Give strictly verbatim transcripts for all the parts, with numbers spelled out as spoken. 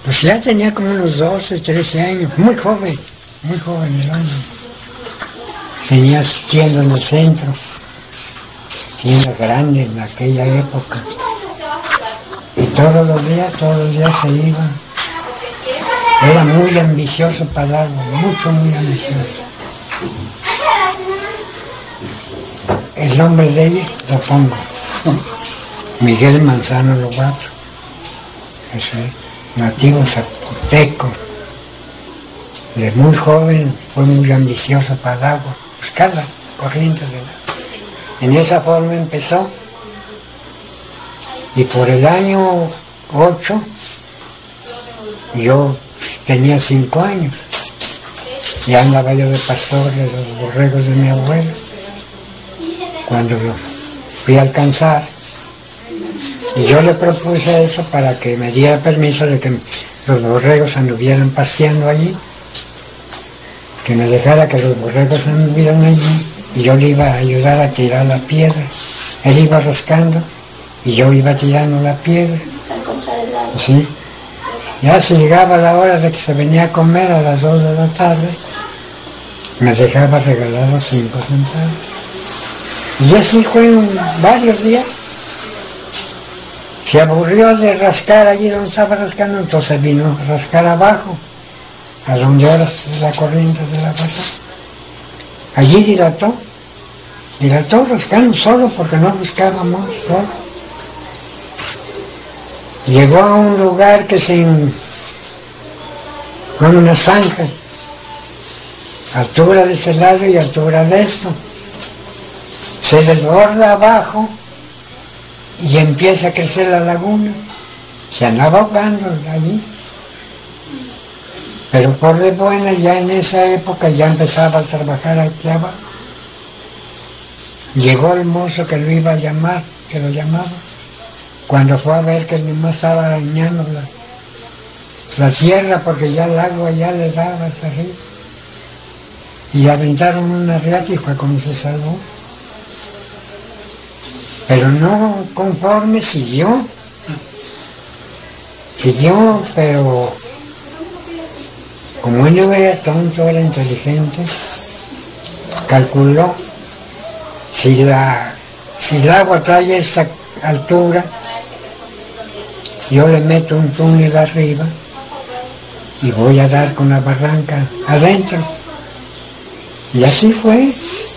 Pues ya tenía como unos doce, trece años, muy joven, muy joven el hombre. Tenía su tienda en el centro, tienda grande en aquella época. Y todos los días, todos los días se iba. Era muy ambicioso para algo, mucho, muy ambicioso. El nombre de ella lo pongo, Miguel Manzano Lobato, ese nativo zapoteco. De muy joven fue muy ambicioso para el agua, buscar la corriente del agua. En esa forma empezó, y por el año ocho, yo tenía cinco años, y andaba yo de pastor de los borregos de mi abuelo. Cuando lo fui a alcanzar, y yo le propuse eso para que me diera permiso de que los borregos anduvieran paseando allí, que me dejara que los borregos anduvieran allí, y yo le iba a ayudar a tirar la piedra. Él iba rascando y yo iba tirando la piedra. Sí. Ya se llegaba la hora de que se venía a comer a las dos de la tarde, me dejaba regalar los cinco centavos. Y así fue un, varios días. Se aburrió de rascar allí donde estaba rascando, entonces vino a rascar abajo, a donde ahora es la corriente de la barra. Allí dilató, dilató rascando solo porque no buscaba más, solo. Llegó a un lugar que se, con una zanja, altura de ese lado y altura de esto. Se desborda abajo y empieza a crecer la laguna. Se andaba ahogando allí. Pero por de buenas, ya en esa época ya empezaba a trabajar aquí abajo. Llegó el mozo que lo iba a llamar, que lo llamaba, cuando fue a ver que nomás estaba dañando la, la tierra, porque ya el agua ya le daba hasta arriba. Y aventaron una riata y fue como se salvó. Pero no conforme, siguió. Siguió, pero como él no era tonto, era inteligente, calculó, si, la, si el agua trae a esta altura, yo le meto un túnel arriba y voy a dar con la barranca adentro. Y así fue.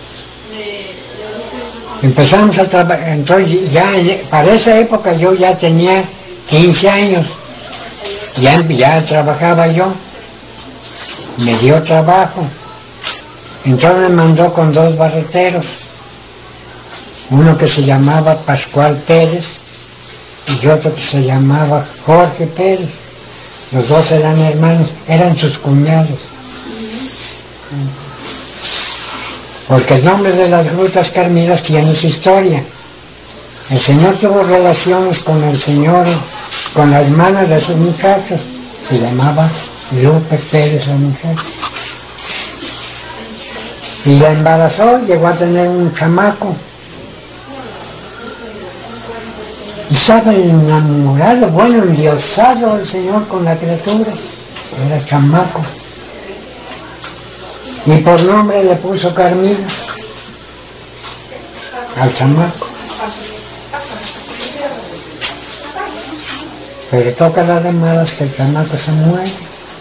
Empezamos a trabajar, entonces ya para esa época yo ya tenía quince años, ya, ya trabajaba yo, me dio trabajo, entonces me mandó con dos barreteros, uno que se llamaba Pascual Pérez y otro que se llamaba Jorge Pérez, los dos eran hermanos, eran sus cuñados. Porque el nombre de las Grutas Carmilas tiene su historia. El señor tuvo relaciones con el señor, con la hermana de sus muchachos, se llamaba Lupe Pérez la mujer. Y la embarazó, llegó a tener un chamaco. Y estaba enamorado, bueno, endiosado el señor con la criatura, era chamaco. Y por nombre le puso Carmila al chamaco. Pero toca la de malas que el chamaco se muere.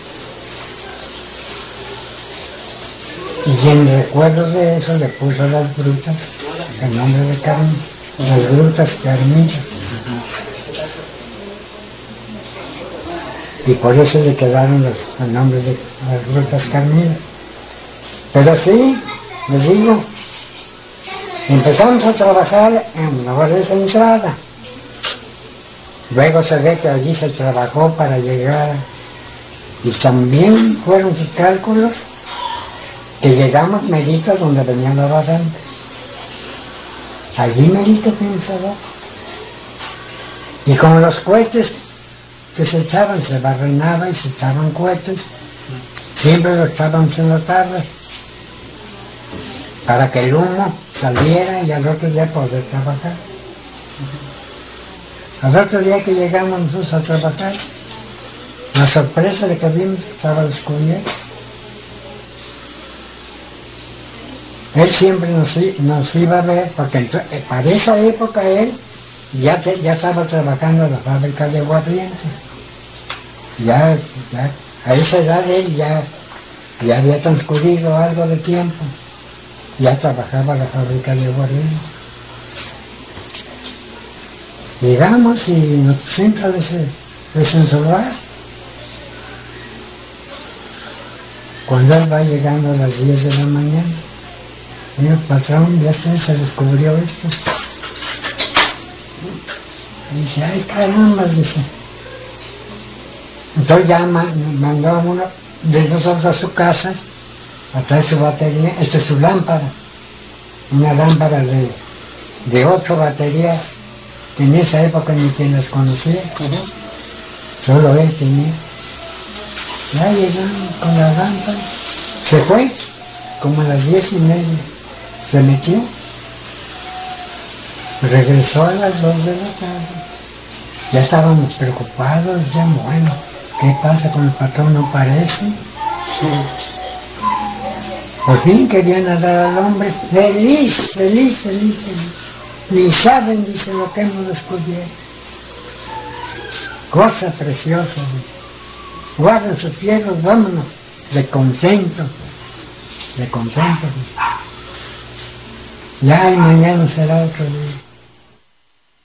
Y en recuerdo de eso le puso las Grutas, el nombre de Carmen, las Grutas Carmila. Y por eso le quedaron los, el nombre de las Grutas Carmila. Pero sí, les digo, empezamos a trabajar en la hora de esa entrada. Luego se ve que allí se trabajó para llegar, y también fueron sus cálculos, que llegamos merito donde venía la barranca. Allí merito fuimos a ver. Y como los cohetes que se echaban, se barrenaba y se echaban cohetes, siempre los echábamos en la tarde, para que el humo saliera y al otro día poder trabajar. Al otro día que llegamos nosotros a trabajar, La sorpresa de que vimos que estaba descubierto. Él siempre nos, nos iba a ver, porque entonces, para esa época él ya, te, ya estaba trabajando en la fábrica de aguardiente. Ya, ya, a esa edad él ya, ya había transcurrido algo de tiempo. Ya trabajaba en la fábrica de aguardiente. Llegamos y nos pusimos a desensolar. Cuando él va llegando a las diez de la mañana, digo, patrón, ya se descubrió esto. Y dice, ay caramba, dice. Entonces ya mandó a uno de nosotros a su casa a traer su batería, esta es su lámpara, una lámpara de, de ocho baterías, que en esa época ni quien las conocía, uh-huh. Solo él tenía. Ya llegamos con la lámpara, se fue, como a las diez y media, se metió, regresó a las dos de la tarde, ya estábamos preocupados, ya bueno, ¿qué pasa con el patrón? ¿No parece? Sí. Por fin querían dar al hombre, feliz, feliz, feliz, feliz. Ni saben, dice, lo que hemos descubierto. Cosa preciosa, dice. Guarden sus fierros, vámonos, de contento, de contento. Dice. Ya y mañana será otro día.